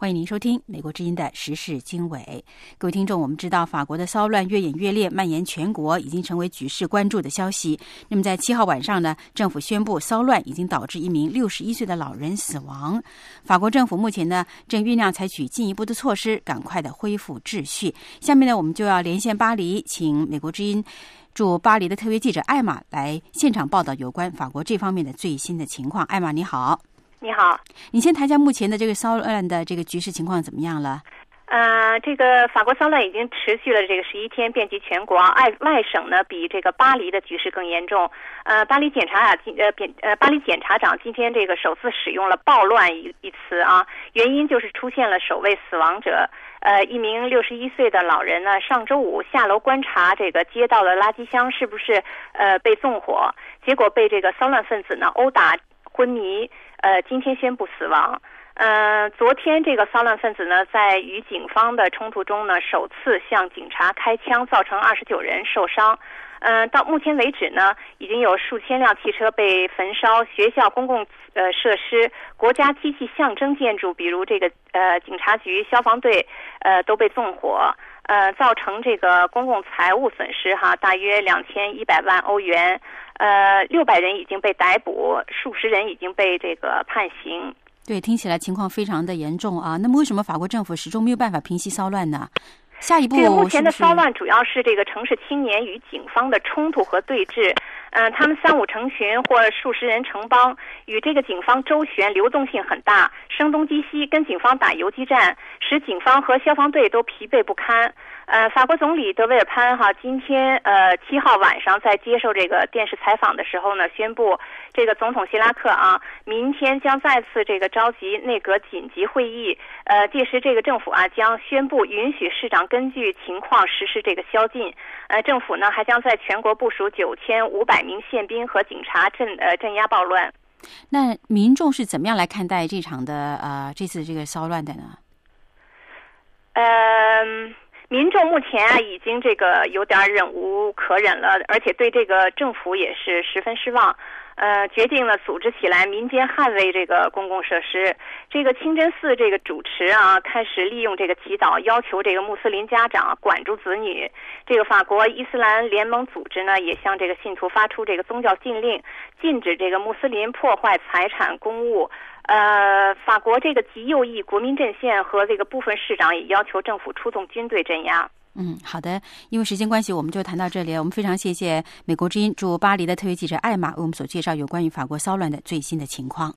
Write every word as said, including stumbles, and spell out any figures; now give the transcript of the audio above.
欢迎您收听美国之音的时事经纬。各位听众，我们知道法国的骚乱越演越烈，蔓延全国，已经成为举世关注的消息。那么在七号晚上呢，政府宣布骚乱已经导致一名六十一岁的老人死亡。法国政府目前呢正酝酿采取进一步的措施，赶快的恢复秩序。下面呢，我们就要连线巴黎，请美国之音驻巴黎的特约记者艾玛来现场报道有关法国这方面的最新的情况。艾玛，你好。 你好， 你先谈一下目前的这个骚乱的这个局势情况怎么样了？ 呃，这个法国骚乱已经持续了这个十一天，遍及全国。外外省呢，比这个巴黎的局势更严重。呃，巴黎检察长呃检呃巴黎检察长今天这个首次使用了暴乱一一词啊，原因就是出现了首位死亡者。呃，一名六十一岁的老人呢，上周五下楼观察这个街道的垃圾箱是不是呃被纵火，结果被这个骚乱分子呢殴打昏迷。呃，今天宣布死亡。呃，昨天这个骚乱分子呢，在与警方的冲突中呢，首次向警察开枪，造成二十九人受伤。呃，到目前为止呢，已经有数千辆汽车被焚烧，学校、公共呃设施、国家机器象征建筑，比如这个呃警察局、消防队，呃都被纵火，呃，造成这个公共财务损失哈，大约两千一百万欧元。呃，六百人已经被逮捕，数十人已经被这个判刑。 对，听起来情况非常的严重啊。那么为什么法国政府始终没有办法平息骚乱呢？下一步这个目前的骚乱主要是这个城市青年与警方的冲突和对峙。嗯、呃，他们三五成群或数十人成帮，与这个警方周旋，流动性很大，声东击西，跟警方打游击战，使警方和消防队都疲惫不堪。呃，法国总理德维尔潘哈今天呃七号晚上在接受这个电视采访的时候呢，宣布这个总统希拉克啊，明天将再次这个召集内阁紧急会议。呃，届时这个政府啊将宣布允许市长根据情况实施这个宵禁。呃，政府呢还将在全国部署九千五百名宪兵和警察镇呃镇压暴乱。 那民众是怎么样来看待这场的呃这次这个骚乱的呢？ 嗯、呃。民众目前啊已经这个有点忍无可忍了，而且对这个政府也是十分失望。呃，决定了组织起来民间捍卫这个公共设施。这个清真寺这个主持啊，开始利用这个祈祷要求这个穆斯林家长管住子女。这个法国伊斯兰联盟组织呢，也向这个信徒发出这个宗教禁令，禁止这个穆斯林破坏财产公物。呃，法国这个极右翼国民阵线和这个部分市长也要求政府出动军队镇压。 嗯，好的，因为时间关系，我们就谈到这里。我们非常谢谢美国之音驻巴黎的特约记者艾玛为我们所介绍有关于法国骚乱的最新的情况。